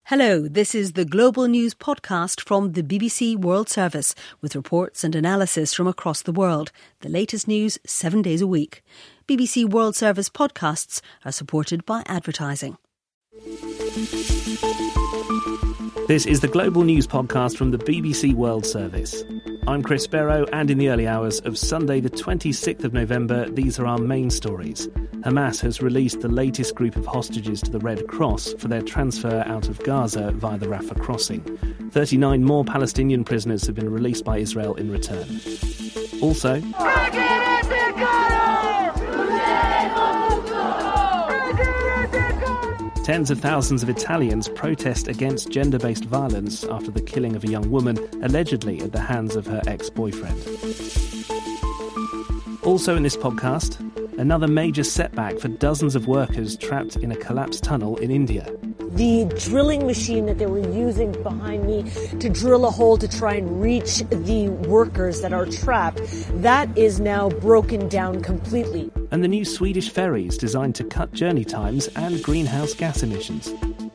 Hello, this is the Global News podcast from the BBC World Service with reports and analysis from across the world. The latest news 7 days a week. BBC World Service podcasts are supported by advertising. This is the Global News podcast from the BBC World Service. I'm Chris Sparrow, and in the early hours of Sunday the 26th of November, these are our main stories. Hamas has released the latest group of hostages to the Red Cross for their transfer out of Gaza via the Rafah crossing. 39 more Palestinian prisoners have been released by Israel in return. Also, tens of thousands of Italians protest against gender-based violence after the killing of a young woman, allegedly at the hands of her ex-boyfriend. Also in this podcast, another major setback for dozens of workers trapped in a collapsed tunnel in India. The drilling machine that they were using behind me to drill a hole to try and reach the workers that are trapped, that is now broken down completely. And the new Swedish ferries designed to cut journey times and greenhouse gas emissions.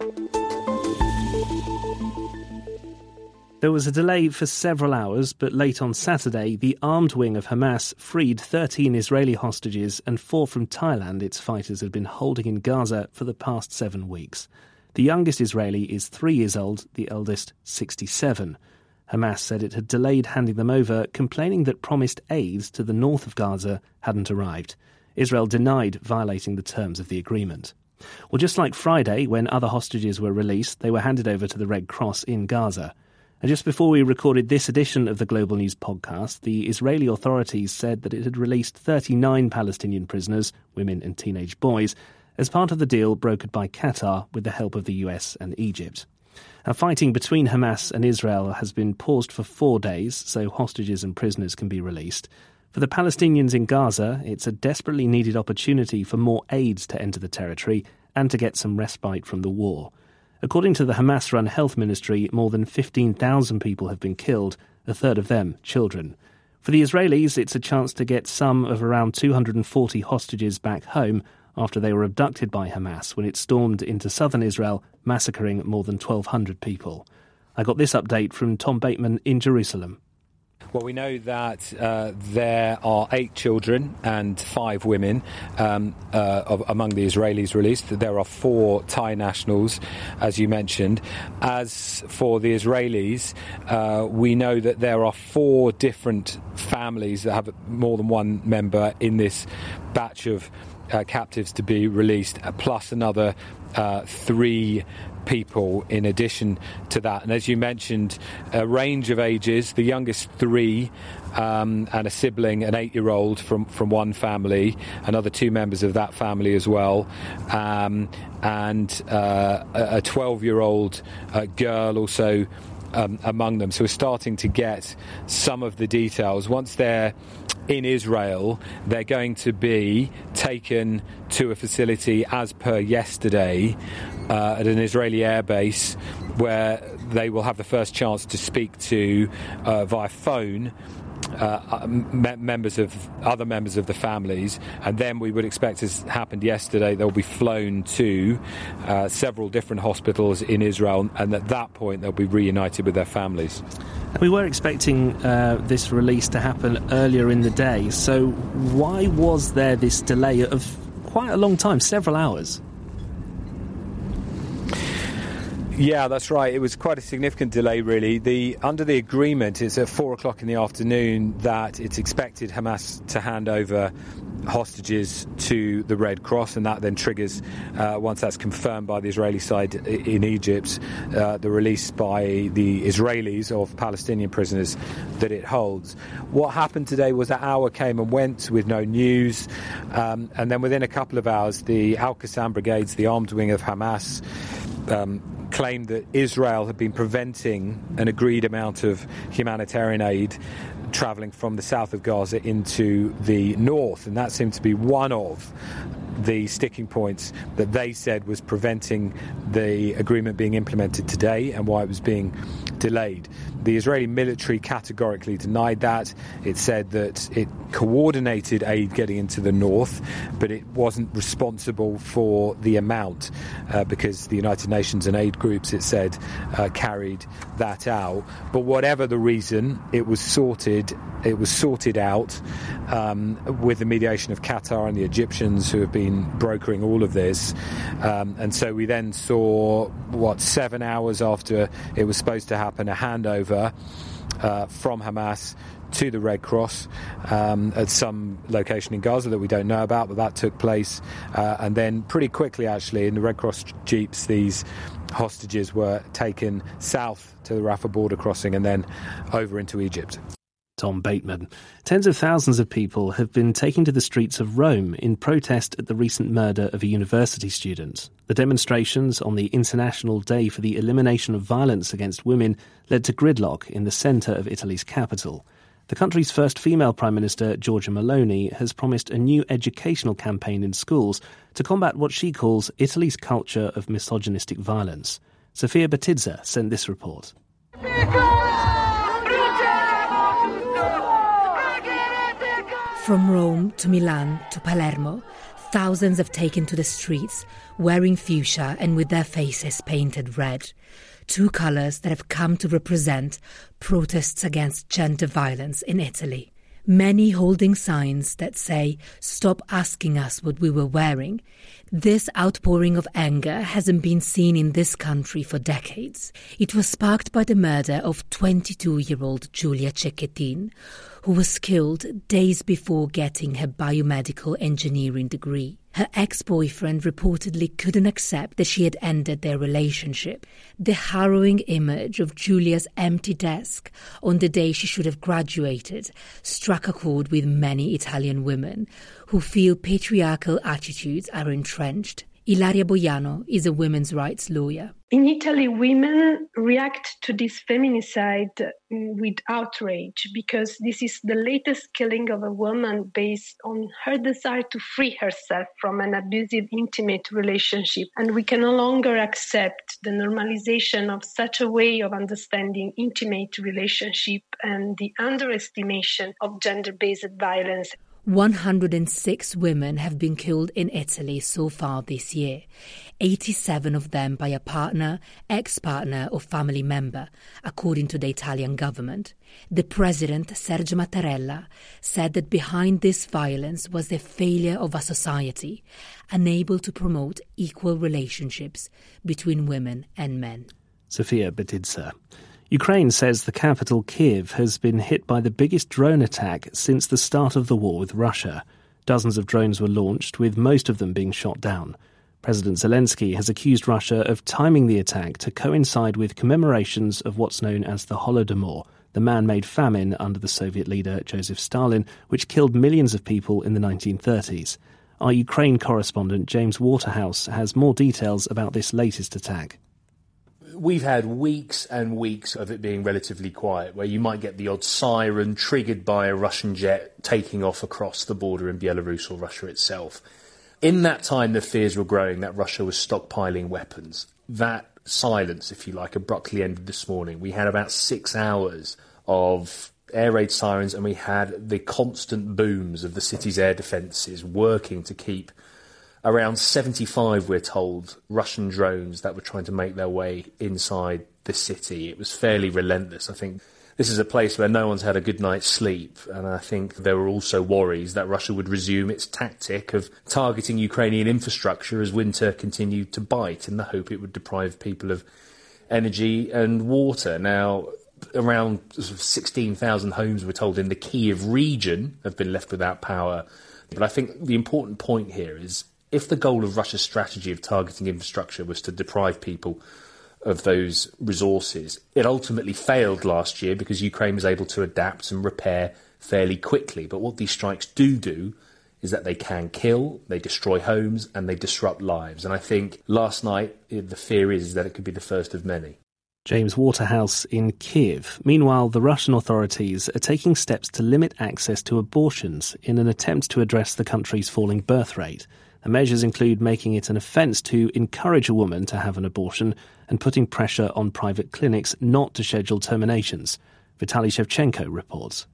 There was a delay for several hours, but late on Saturday, the armed wing of Hamas freed 13 Israeli hostages and 4 from Thailand its fighters had been holding in Gaza for the past 7 weeks. The youngest Israeli is 3 years old, the eldest 67. Hamas said it had delayed handing them over, complaining that promised aid to the north of Gaza hadn't arrived. Israel denied violating the terms of the agreement. Well, just like Friday, when other hostages were released, they were handed over to the Red Cross in Gaza. And just before we recorded this edition of the Global News podcast, the Israeli authorities said that it had released 39 Palestinian prisoners, women and teenage boys, as part of the deal brokered by Qatar with the help of the US and Egypt. Now, fighting between Hamas and Israel has been paused for 4 days, so hostages and prisoners can be released. For the Palestinians in Gaza, it's a desperately needed opportunity for more aid to enter the territory and to get some respite from the war. According to the Hamas-run health ministry, more than 15,000 people have been killed, a third of them children. For the Israelis, it's a chance to get some of around 240 hostages back home after they were abducted by Hamas when it stormed into southern Israel, massacring more than 1,200 people. I got this update from Tom Bateman in Jerusalem. Well, we know that there are 8 children and 5 women among the Israelis released. There are 4 Thai nationals, as you mentioned. As for the Israelis, we know that there are 4 different families that have more than one member in this batch of captives to be released, plus another 3 people in addition to that. And as you mentioned, a range of ages, the youngest 3 and a sibling, an 8-year-old from one family, another 2 members of that family as well, and a 12-year-old girl also among them. So we're starting to get some of the details. Once they're in Israel, they're going to be taken to a facility as per yesterday at an Israeli airbase where they will have the first chance to speak to via phone members of the families, and then we would expect, as happened yesterday, they'll be flown to several different hospitals in Israel, and at that point they'll be reunited with their families. We were expecting this release to happen earlier in the day, so why was there this delay of quite a long time, several hours? Yeah, that's right. It was quite a significant delay, really. Under the agreement, it's at 4 o'clock in the afternoon that it's expected Hamas to hand over hostages to the Red Cross, and that then triggers, once that's confirmed by the Israeli side in Egypt, the release by the Israelis of Palestinian prisoners that it holds. What happened today was that hour came and went with no news, and then within a couple of hours, the Al-Qassam brigades, the armed wing of Hamas, claimed that Israel had been preventing an agreed amount of humanitarian aid travelling from the south of Gaza into the north, and that seemed to be one of the sticking points that they said was preventing the agreement being implemented today and why it was being delayed. The Israeli military categorically denied that. It said that it coordinated aid getting into the north, but it wasn't responsible for the amount because the United Nations and aid groups, it said, carried that out. But whatever the reason, it was sorted out with the mediation of Qatar and the Egyptians who have been brokering all of this. And so we then saw, 7 hours after it was supposed to happen, a handover from Hamas to the Red Cross at some location in Gaza that we don't know about, but that took place. And then pretty quickly, actually, in the Red Cross jeeps, these hostages were taken south to the Rafah border crossing and then over into Egypt. Tom Bateman. Tens of thousands of people have been taken to the streets of Rome in protest at the recent murder of a university student. The demonstrations on the International Day for the Elimination of Violence Against Women led to gridlock in the centre of Italy's capital. The country's first female Prime Minister, Giorgia Meloni, has promised a new educational campaign in schools to combat what she calls Italy's culture of misogynistic violence. Sofia Batizza sent this report. From Rome to Milan to Palermo, thousands have taken to the streets, wearing fuchsia and with their faces painted red. Two colours that have come to represent protests against gender violence in Italy. Many holding signs that say, "Stop asking us what we were wearing." This outpouring of anger hasn't been seen in this country for decades. It was sparked by the murder of 22-year-old Giulia Cecchettin, who was killed days before getting her biomedical engineering degree. Her ex-boyfriend reportedly couldn't accept that she had ended their relationship. The harrowing image of Giulia's empty desk on the day she should have graduated struck a chord with many Italian women who feel patriarchal attitudes are entrenched. Ilaria Boiano is a women's rights lawyer. In Italy, women react to this feminicide with outrage because this is the latest killing of a woman based on her desire to free herself from an abusive intimate relationship. And we can no longer accept the normalization of such a way of understanding intimate relationship and the underestimation of gender-based violence. 106 women have been killed in Italy so far this year, 87 of them by a partner, ex-partner or family member, according to the Italian government. The president, Sergio Mattarella, said that behind this violence was the failure of a society unable to promote equal relationships between women and men. Sofia Batizza. Ukraine says the capital, Kyiv, has been hit by the biggest drone attack since the start of the war with Russia. Dozens of drones were launched, with most of them being shot down. President Zelensky has accused Russia of timing the attack to coincide with commemorations of what's known as the Holodomor, the man-made famine under the Soviet leader Joseph Stalin, which killed millions of people in the 1930s. Our Ukraine correspondent James Waterhouse has more details about this latest attack. We've had weeks and weeks of it being relatively quiet, where you might get the odd siren triggered by a Russian jet taking off across the border in Belarus or Russia itself. In that time, the fears were growing that Russia was stockpiling weapons. That silence, if you like, abruptly ended this morning. We had about 6 hours of air raid sirens, and we had the constant booms of the city's air defences working to keep around 75, we're told, Russian drones that were trying to make their way inside the city. It was fairly relentless. I think this is a place where no one's had a good night's sleep, and I think there were also worries that Russia would resume its tactic of targeting Ukrainian infrastructure as winter continued to bite, in the hope it would deprive people of energy and water. Now, around 16,000 homes, we're told, in the Kyiv region have been left without power. But I think the important point here is, if the goal of Russia's strategy of targeting infrastructure was to deprive people of those resources, it ultimately failed last year because Ukraine was able to adapt and repair fairly quickly. But what these strikes do is that they can kill, they destroy homes, and they disrupt lives. And I think last night the fear is that it could be the first of many. James Waterhouse in Kyiv. Meanwhile, the Russian authorities are taking steps to limit access to abortions in an attempt to address the country's falling birth rate. The measures include making it an offence to encourage a woman to have an abortion and putting pressure on private clinics not to schedule terminations. Vitaly Shevchenko reports.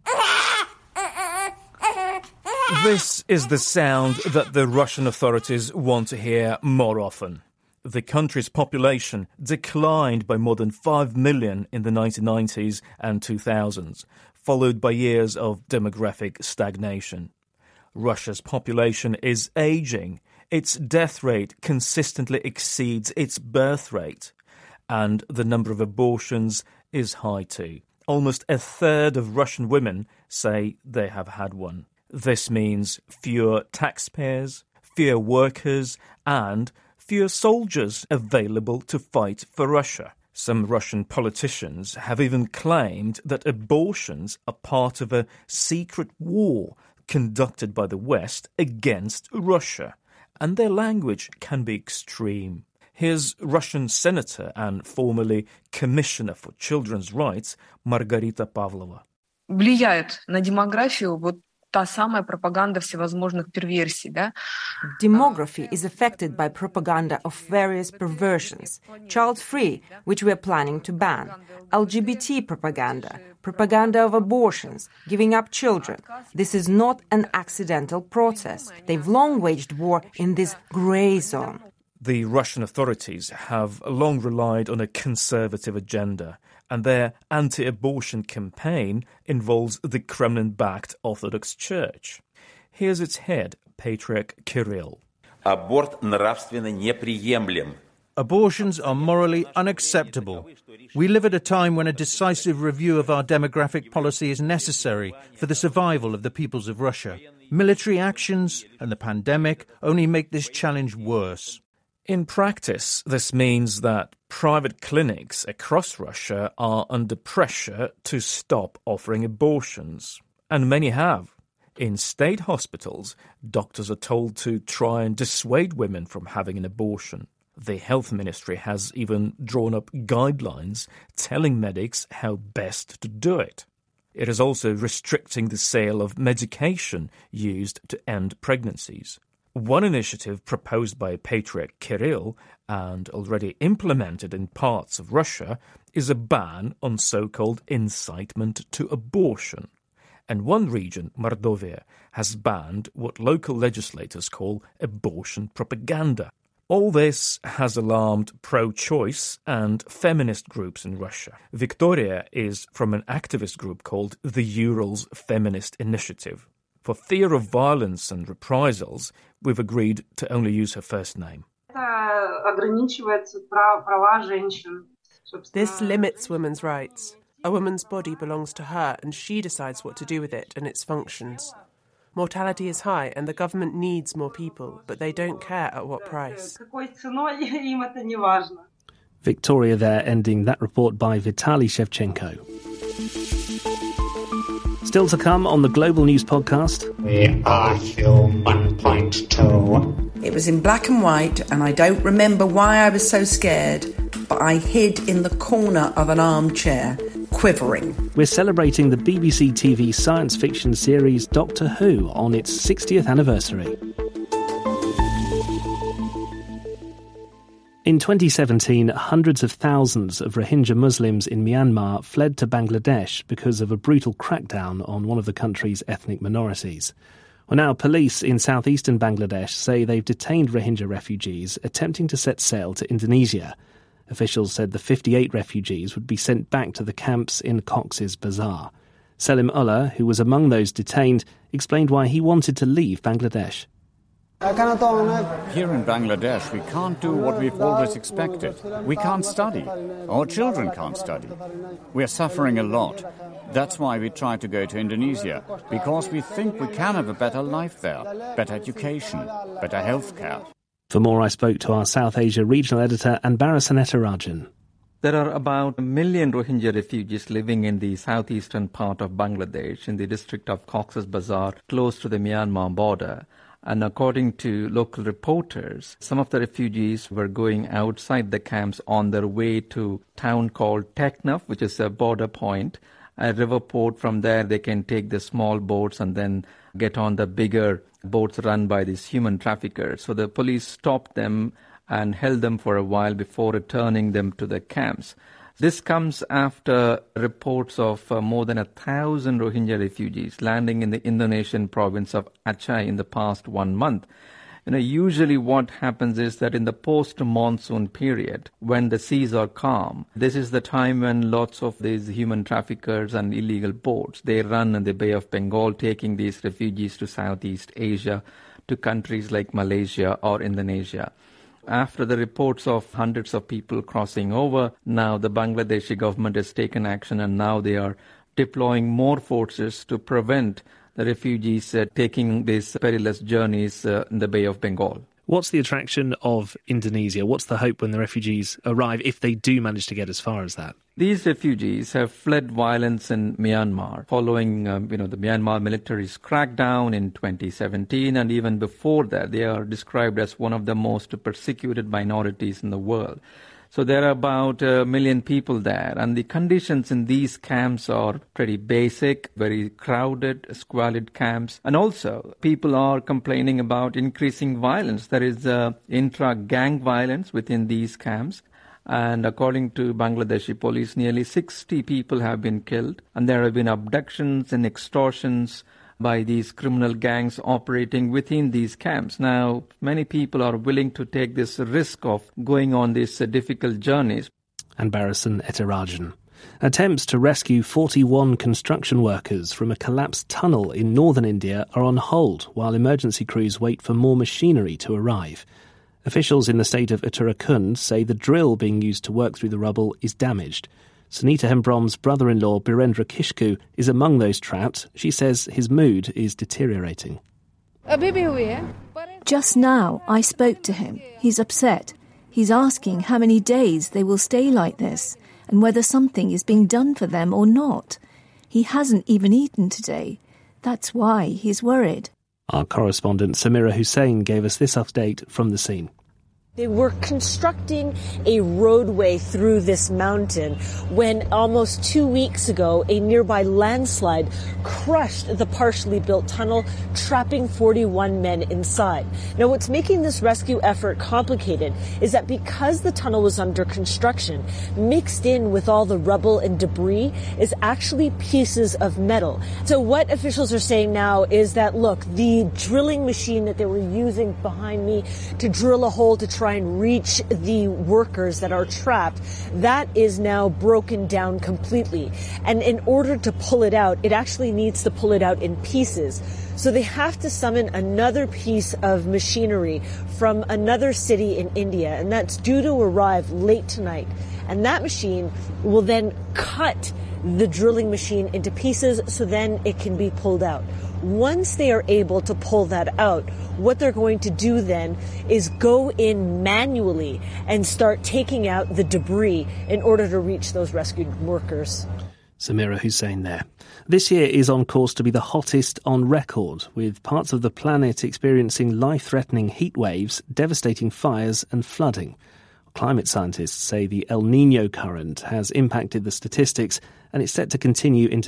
This is the sound that the Russian authorities want to hear more often. The country's population declined by more than 5 million in the 1990s and 2000s, followed by years of demographic stagnation. Russia's population is aging. Its death rate consistently exceeds its birth rate. And the number of abortions is high too. Almost a third of Russian women say they have had one. This means fewer taxpayers, fewer workers, and fewer soldiers available to fight for Russia. Some Russian politicians have even claimed that abortions are part of a secret war conducted by the West against Russia, and their language can be extreme. Here's Russian senator and formerly Commissioner for Children's Rights Margarita Pavlova. Влияет на демографию вот та самая пропаганда всевозможных перверсий, да? Demography is affected by propaganda of various perversions. Child-free, which we are planning to ban. LGBT propaganda, propaganda of abortions, giving up children. This is not an accidental process. They've long waged war in this grey zone. The Russian authorities have long relied on a conservative agenda, and their anti-abortion campaign involves the Kremlin-backed Orthodox Church. Here's its head, Patriarch Kirill. Аборт нравственно неприемлем. Abortions are morally unacceptable. We live at a time when a decisive review of our demographic policy is necessary for the survival of the peoples of Russia. Military actions and the pandemic only make this challenge worse. In practice, this means that private clinics across Russia are under pressure to stop offering abortions. And many have. In state hospitals, doctors are told to try and dissuade women from having an abortion. The health ministry has even drawn up guidelines telling medics how best to do it. It is also restricting the sale of medication used to end pregnancies. One initiative proposed by Patriarch Kirill and already implemented in parts of Russia is a ban on so-called incitement to abortion. And one region, Mordovia, has banned what local legislators call abortion propaganda. All this has alarmed pro-choice and feminist groups in Russia. Victoria is from an activist group called the Urals Feminist Initiative. For fear of violence and reprisals, we've agreed to only use her first name. This limits women's rights. A woman's body belongs to her and she decides what to do with it and its functions. Mortality is high and the government needs more people, but they don't care at what price. Victoria there, ending that report by Vitaly Shevchenko. Still to come on the Global News Podcast. We are human, point two. It was in black and white, and I don't remember why I was so scared, but I hid in the corner of an armchair, quivering. We're celebrating the BBC TV science fiction series Doctor Who on its 60th anniversary. In 2017, hundreds of thousands of Rohingya Muslims in Myanmar fled to Bangladesh because of a brutal crackdown on one of the country's ethnic minorities. Well, now police in southeastern Bangladesh say they've detained Rohingya refugees attempting to set sail to Indonesia. Officials said the 58 refugees would be sent back to the camps in Cox's Bazar. Selim Ullah, who was among those detained, explained why he wanted to leave Bangladesh. Here in Bangladesh, we can't do what we've always expected. We can't study. Our children can't study. We're suffering a lot. That's why we try to go to Indonesia, because we think we can have a better life there, better education, better healthcare. For more, I spoke to our South Asia regional editor, Anbara Sanetarajan. There are about 1 million Rohingya refugees living in the southeastern part of Bangladesh, in the district of Cox's Bazar, close to the Myanmar border. And according to local reporters, some of the refugees were going outside the camps on their way to a town called Teknaf, which is a border point, a river port. From there, they can take the small boats and then get on the bigger boats run by these human traffickers. So the police stopped them and held them for a while before returning them to their camps. This comes after reports of more than 1,000 Rohingya refugees landing in the Indonesian province of Aceh in the past 1 month. Usually what happens is that in the post-monsoon period, when the seas are calm, this is the time when lots of these human traffickers and illegal boats, they run in the Bay of Bengal, taking these refugees to Southeast Asia, to countries like Malaysia or Indonesia. After the reports of hundreds of people crossing over, now the Bangladeshi government has taken action and now they are deploying more forces to prevent the refugees taking these perilous journeys in the Bay of Bengal. What's the attraction of Indonesia? What's the hope when the refugees arrive, if they do manage to get as far as that? These refugees have fled violence in Myanmar following, the Myanmar military's crackdown in 2017, and even before that, they are described as one of the most persecuted minorities in the world. So there are about 1 million people there, and the conditions in these camps are pretty basic, very crowded, squalid camps. And also, people are complaining about increasing violence. There is intra-gang violence within these camps. And according to Bangladeshi police, nearly 60 people have been killed. And there have been abductions and extortions by these criminal gangs operating within these camps. Now, many people are willing to take this risk of going on these difficult journeys. And Barasan Ethirajan. Attempts to rescue 41 construction workers from a collapsed tunnel in northern India are on hold while emergency crews wait for more machinery to arrive. Officials in the state of Uttarakhand say the drill being used to work through the rubble is damaged. Sunita Hembrom's brother-in-law, Birendra Kishku, is among those trapped. She says his mood is deteriorating. Just now, I spoke to him. He's upset. He's asking how many days they will stay like this and whether something is being done for them or not. He hasn't even eaten today. That's why he's worried. Our correspondent Samira Hussain gave us this update from the scene. They were constructing a roadway through this mountain when almost 2 weeks ago a nearby landslide crushed the partially built tunnel, trapping 41 men inside. Now, what's making this rescue effort complicated is that because the tunnel was under construction, mixed in with all the rubble and debris is actually pieces of metal. So what officials are saying now is that, look, the drilling machine that they were using behind me to drill a hole to try and reach the workers that are trapped, that is now broken down completely. And in order to pull it out, it actually needs to pull it out in pieces. So they have to summon another piece of machinery from another city in India, and that's due to arrive late tonight. And that machine will then cut the drilling machine into pieces so then it can be pulled out. Once they are able to pull that out, what they're going to do then is go in manually and start taking out the debris in order to reach those rescued workers. Samira Hussain there. This year is on course to be the hottest on record, with parts of the planet experiencing life-threatening heat waves, devastating fires and flooding. Climate scientists say the El Niño current has impacted the statistics and it's set to continue into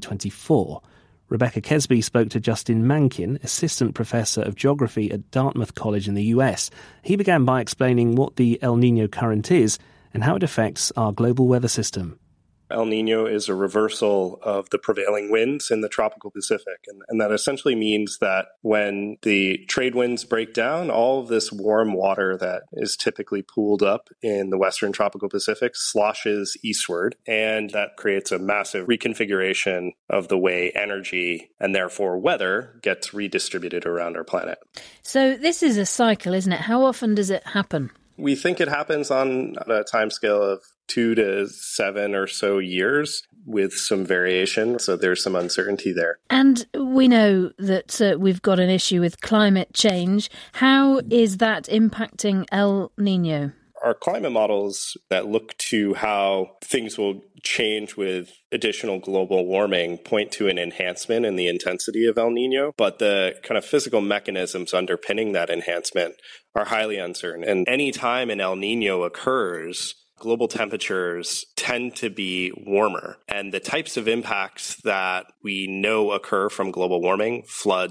2024. Rebecca Kesby spoke to Justin Mankin, Assistant Professor of Geography at Dartmouth College in the US. He began by explaining what the El Niño current is and how it affects our global weather system. El Niño is a reversal of the prevailing winds in the tropical Pacific. And that essentially means that when the trade winds break down, all of this warm water that is typically pooled up in the western tropical Pacific sloshes eastward. And that creates a massive reconfiguration of the way energy and therefore weather gets redistributed around our planet. So this is a cycle, isn't it? How often does it happen? We think it happens on a timescale of 2 to 7 or so years with some variation. So there's some uncertainty there. And we know that we've got an issue with climate change. How is that impacting El Niño? Our climate models that look to how things will change with additional global warming point to an enhancement in the intensity of El Niño, but the kind of physical mechanisms underpinning that enhancement are highly uncertain. And any time an El Niño occurs, global temperatures tend to be warmer. And the types of impacts that we know occur from global warming, floods,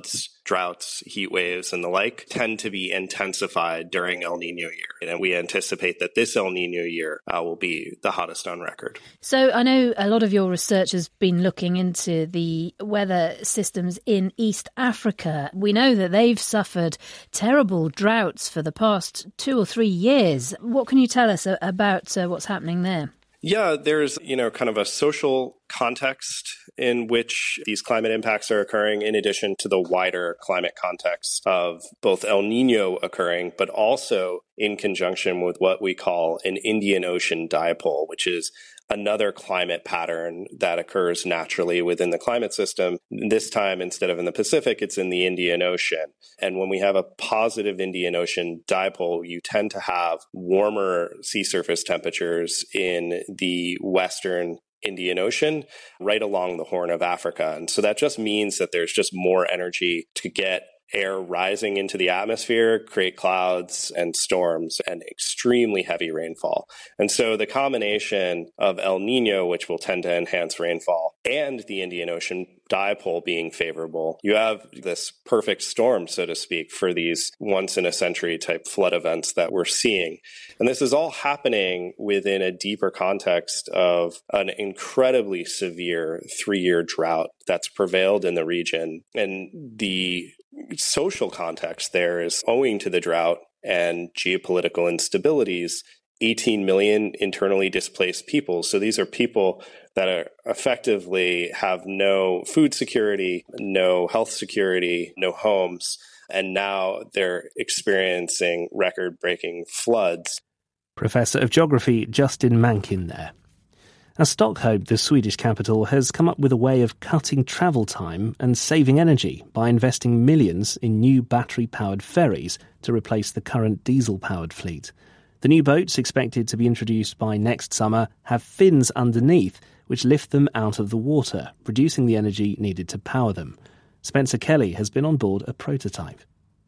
droughts, heat waves, and the like, tend to be intensified during El Nino year. And we anticipate that this El Nino year will be the hottest on record. So I know a lot of your research has been looking into the weather systems in East Africa. We know that they've suffered terrible droughts for the past 2 or 3 years. What can you tell us about what's happening there? Yeah, there's, kind of a social context in which these climate impacts are occurring, in addition to the wider climate context of both El Nino occurring, but also in conjunction with what we call an Indian Ocean dipole, which is another climate pattern that occurs naturally within the climate system. This time, instead of in the Pacific, it's in the Indian Ocean. And when we have a positive Indian Ocean dipole, you tend to have warmer sea surface temperatures in the western Indian Ocean, right along the Horn of Africa. And so that just means that there's just more energy to get air rising into the atmosphere, create clouds and storms and extremely heavy rainfall. And so the combination of El Nino, which will tend to enhance rainfall, and the Indian Ocean dipole being favorable, you have this perfect storm, so to speak, for these once-in-a-century type flood events that we're seeing. And this is all happening within a deeper context of an incredibly severe 3-year drought that's prevailed in the region. And the social context there is, owing to the drought and geopolitical instabilities, 18 million internally displaced people. So these are people that are effectively have no food security, no health security, no homes, and now they're experiencing record-breaking floods. Professor of Geography Justin Mankin there. Now, Stockholm, the Swedish capital, has come up with a way of cutting travel time and saving energy by investing millions in new battery-powered ferries to replace the current diesel-powered fleet. The new boats, expected to be introduced by next summer, have fins underneath which lift them out of the water, reducing the energy needed to power them. Spencer Kelly has been on board a prototype.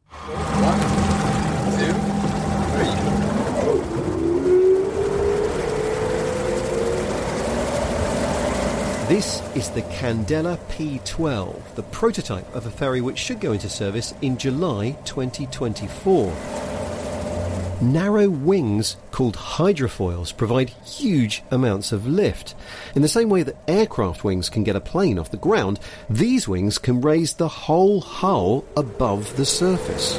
1, 2, 3. This is the Candela P12, the prototype of a ferry which should go into service in July 2024. Narrow wings called hydrofoils provide huge amounts of lift. In the same way that aircraft wings can get a plane off the ground, these wings can raise the whole hull above the surface.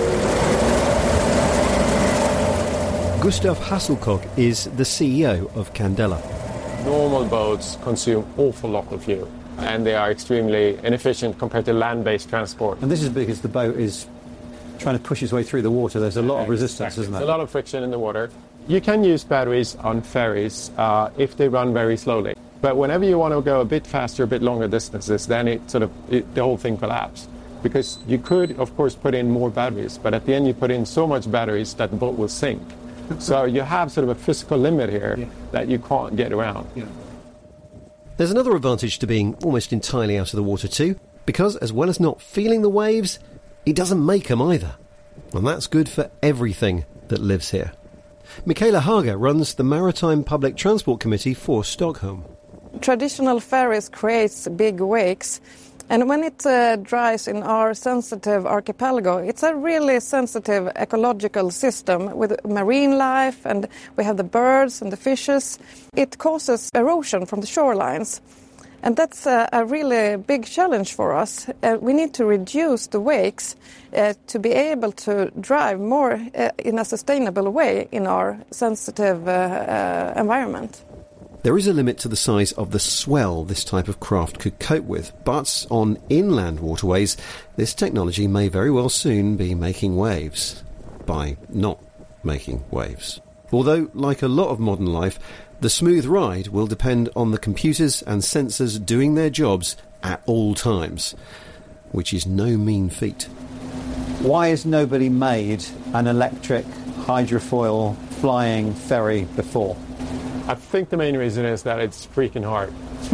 Gustav Hasselkock is the CEO of Candela. Normal boats consume an awful lot of fuel, and they are extremely inefficient compared to land-based transport. And this is because the boat is trying to push its way through the water. There's a lot of resistance, isn't there? There's a lot of friction in the water. You can use batteries on ferries if they run very slowly. But whenever you want to go a bit faster, a bit longer distances, then the whole thing collapses. Because you could, of course, put in more batteries, but at the end you put in so much batteries that the boat will sink. So you have sort of a physical limit here that you can't get around. Yeah. There's another advantage to being almost entirely out of the water too, because as well as not feeling the waves, it doesn't make them either. And that's good for everything that lives here. Michaela Haga runs the Maritime Public Transport Committee for Stockholm. Traditional ferries create big wakes, and when it dries in our sensitive archipelago, it's a really sensitive ecological system with marine life, and we have the birds and the fishes. It causes erosion from the shorelines, and that's a really big challenge for us. We need to reduce the wakes to be able to drive more in a sustainable way in our sensitive environment. There is a limit to the size of the swell this type of craft could cope with, but on inland waterways, this technology may very well soon be making waves by not making waves. Although, like a lot of modern life, the smooth ride will depend on the computers and sensors doing their jobs at all times, which is no mean feat. Why has nobody made an electric hydrofoil flying ferry before? I think the main reason is that it's freaking hard.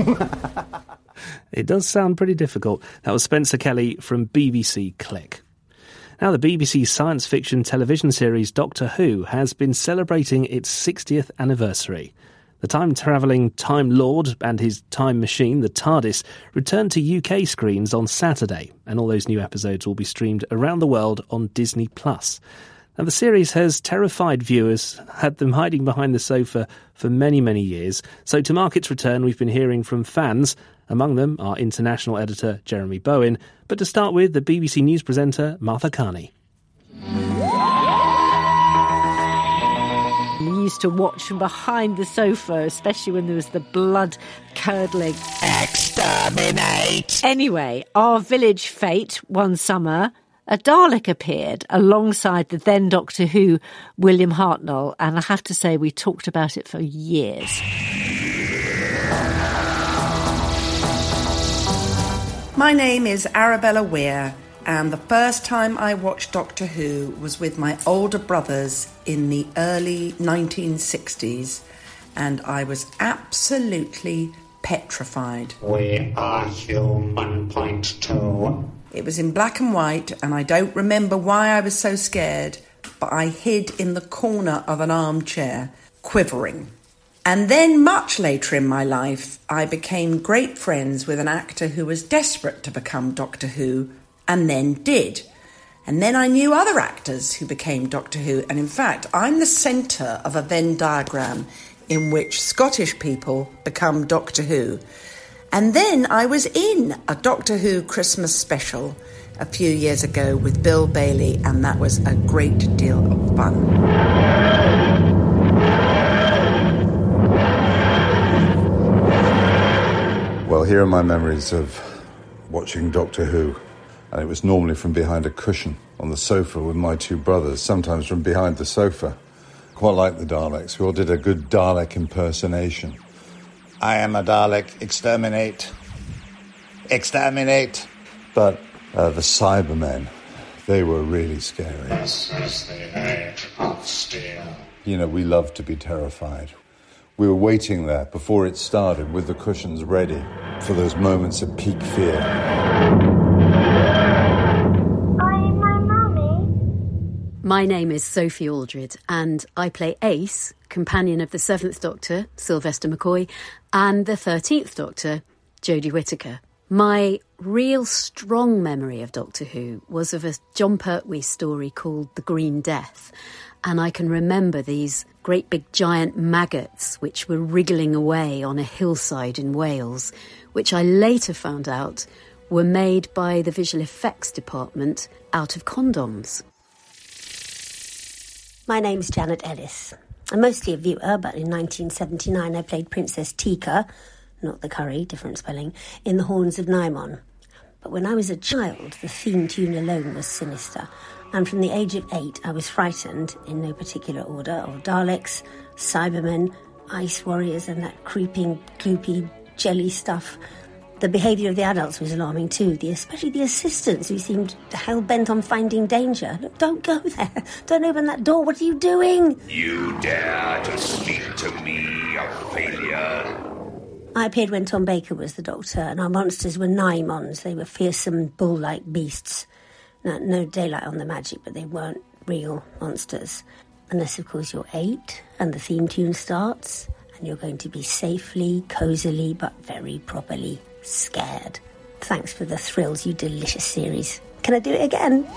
It does sound pretty difficult. That was Spencer Kelly from BBC Click. Now, the BBC science fiction television series Doctor Who has been celebrating its 60th anniversary. The time-travelling Time Lord and his time machine, the TARDIS, returned to UK screens on Saturday, and all those new episodes will be streamed around the world on Disney+. Now, the series has terrified viewers, had them hiding behind the sofa for many, many years. So to mark its return, we've been hearing from fans, among them our international editor Jeremy Bowen. But to start with, the BBC News presenter Martha Carney. We used to watch from behind the sofa, especially when there was the blood-curdling exterminate. Anyway, our village fete one summer, a Dalek appeared alongside the then Doctor Who, William Hartnell, and I have to say we talked about it for years. My name is Arabella Weir, and the first time I watched Doctor Who was with my older brothers in the early 1960s, and I was absolutely petrified. We are human. Point 2. It was in black and white, and I don't remember why I was so scared, but I hid in the corner of an armchair, quivering. And then, much later in my life, I became great friends with an actor who was desperate to become Doctor Who, and then did. And then I knew other actors who became Doctor Who, and in fact, I'm the centre of a Venn diagram in which Scottish people become Doctor Who. And then I was in a Doctor Who Christmas special a few years ago with Bill Bailey, and that was a great deal of fun. Well, here are my memories of watching Doctor Who, and it was normally from behind a cushion on the sofa with my two brothers, sometimes from behind the sofa. Quite like the Daleks. We all did a good Dalek impersonation. I am a Dalek. Exterminate. Exterminate. But the Cybermen, they were really scary. This is the age of steel. You know, we love to be terrified. We were waiting there before it started with the cushions ready for those moments of peak fear. My name is Sophie Aldred, and I play Ace, companion of the 7th Doctor, Sylvester McCoy, and the 13th Doctor, Jodie Whittaker. My real strong memory of Doctor Who was of a John Pertwee story called The Green Death, and I can remember these great big giant maggots which were wriggling away on a hillside in Wales, which I later found out were made by the visual effects department out of condoms. My name's Janet Ellis. I'm mostly a viewer, but in 1979 I played Princess Tika, not the curry, different spelling, in The Horns of Nimon. But when I was a child, the theme tune alone was sinister, and from the age of 8 I was frightened, in no particular order, of Daleks, Cybermen, Ice Warriors and that creeping, gloopy, jelly stuff. The behaviour of the adults was alarming too, especially the assistants who seemed hell-bent on finding danger. Look, don't go there. Don't open that door. What are you doing? You dare to speak to me, a failure. I appeared when Tom Baker was the Doctor, and our monsters were Nimons. They were fearsome, bull-like beasts. No daylight on the magic, but they weren't real monsters. Unless, of course, you're 8 and the theme tune starts, and you're going to be safely, cosily, but very properly scared. Thanks for the thrills, you delicious series. Can I do it again?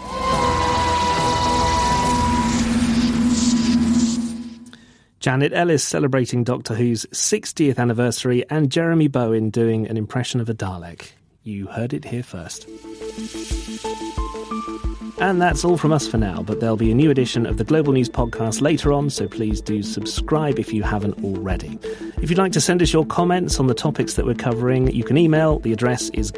Janet Ellis celebrating Doctor Who's 60th anniversary, and Jeremy Bowen doing an impression of a Dalek. You heard it here first. And that's all from us for now, but there'll be a new edition of the Global News Podcast later on, so please do subscribe if you haven't already. If you'd like to send us your comments on the topics that we're covering, you can email. The address is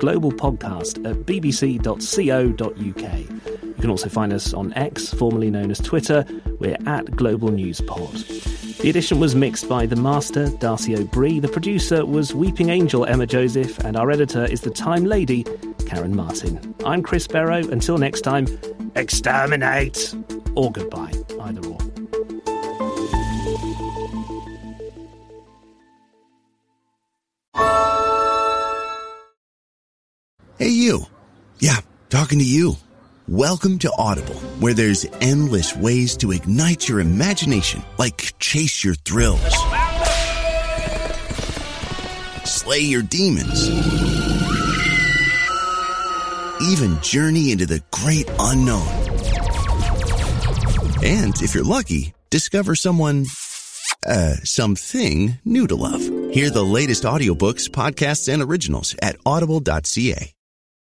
globalpodcast@bbc.co.uk. You can also find us on X, formerly known as Twitter. We're at Global News Pod. The edition was mixed by the master, Darcy O'Bree. The producer was Weeping Angel, Emma Joseph, and our editor is the Time Lady, Karen Martin. I'm Chris Barrow. Until next time, exterminate! Or goodbye, either or. Hey, you. Yeah, talking to you. Welcome to Audible, where there's endless ways to ignite your imagination, like chase your thrills, slay your demons, even journey into the great unknown. And if you're lucky, discover something new to love. Hear the latest audiobooks, podcasts, and originals at audible.ca.